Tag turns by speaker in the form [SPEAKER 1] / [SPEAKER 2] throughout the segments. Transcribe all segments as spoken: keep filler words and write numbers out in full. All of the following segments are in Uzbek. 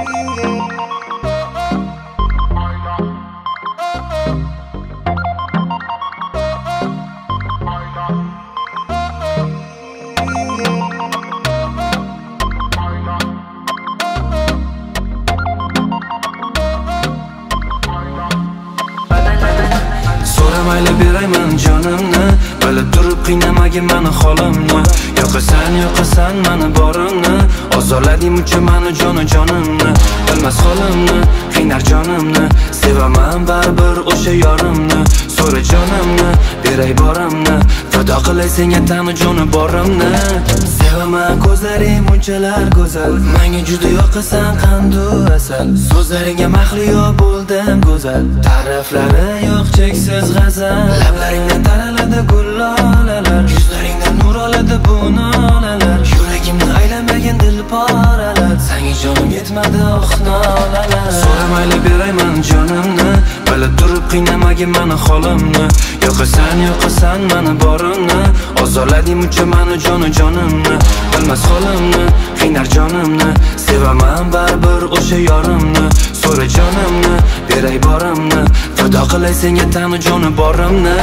[SPEAKER 1] Mayli berayman jonimni, bilib turib qiynamagin mani holimni. Yoqasan, yoqasan mani borimni, ozorlading muncha mani joni jonimni. Bilmas holimni, qiynar jonimni, sevaman baribir o'sha yorimni. So'ra jonimni, beray borimni, fido qilay senga tani joni borimni. Sevaman ko'zlaring munchalar go'zal, menga juda yoqasan qandu asal. So'zlaringga mahliyo bo'ldim go'zal, ta'riflari yo'q cheksiz g'azal. Lablaringdan taraladi gullolalar, yuzlaringdan nur oladi bu nolalar. Yuragimni aylanmagan dil poralar, senga jonim yetmadi oh nolalar. So'ramayli berayman jonimni, bilib turib qiynamagin mani holimni. Yoqasan, yoqasan mani borimni, ozorlading muncha mani joni jonimni. Bilmas holimni, qiynar jonimni, sevaman baribir o'sha yorimni. So'ra jonimni, beray borimni, fido qilay senga tani joni borimni.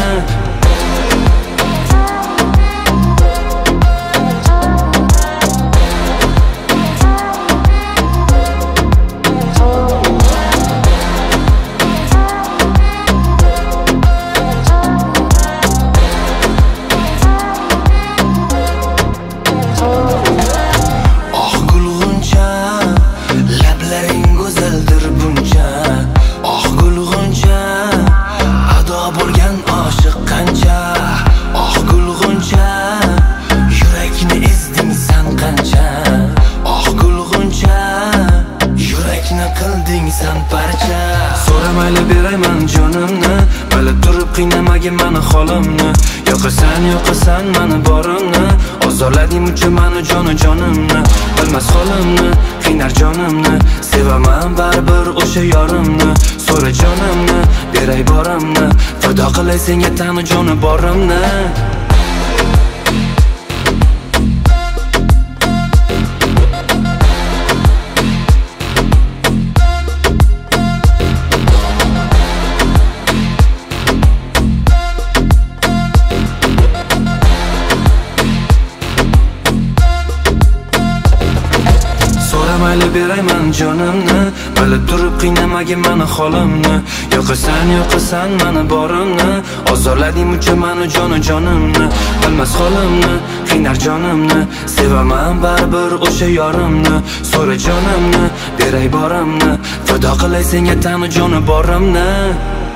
[SPEAKER 1] So'ramayli berayman jonimni, bilib turib qiynamagin mani holimni. Yoqasan, yoqasan mani borimni, ozorlading muncha mani joni jonimni. Bilmas holimni, qiynar jonimni, sevaman baribir o'sha yorimni. So'ra jonimni, beray borimni, fido qilay senga tani joni borimni. Mayli berayman jonimni, bilib turib qiynamagin mani holimni. Yoqasan, yoqasan mani borimni, ozorlading muncha mani joni jonimni. Bilmas holimni, qiynar jonimni, sevaman baribir o'sha yorimni. So'ra jonimni, beray borimni, fido qilay senga tani joni borimni.